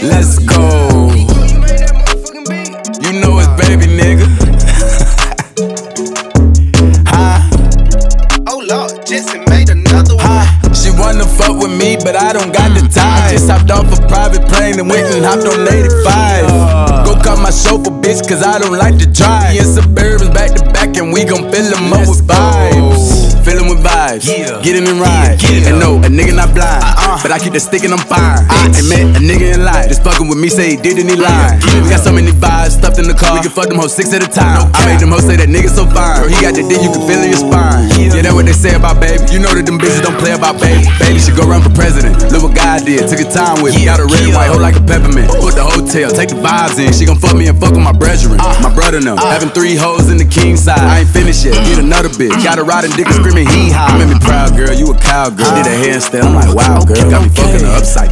Let's go. You know it's baby, nigga. Oh Lord, Jesse made another one. She wanna fuck with me, but I don't got the time. I just hopped off a private plane and went and hopped on 85. Go call my chauffeur, bitch, cause I don't like to drive. Me and Suburbans back to back, and we gon' fill them up with vibes. Fill them with vibes, get in and ride. And no, a nigga not blind, but I keep the stick and I'm fine. I met a nigga in line, just fucking with me, say he did and he lied. We got so many vibes stuffed in the car, we can fuck them hoes 6 at a time. I made them hoes say that nigga so fine, bro, he got the dick you can feel in your spine. Yeah, that's what they say about baby. You know that them bitches don't play about baby. Baby should go run for president. Look what God did, took her time with me. Got a red and white hoe like a peppermint. Put the hotel, take the vibes in. She gon' fuck me and fuck with my brethren. My brother them, having 3 hoes in the king side. I ain't finished yet, get another bitch. Got a riding dick and screaming hee haw. You made me proud, girl, you a cowgirl. Did a handstand, I'm like, wow, girl. Got me fucking her upside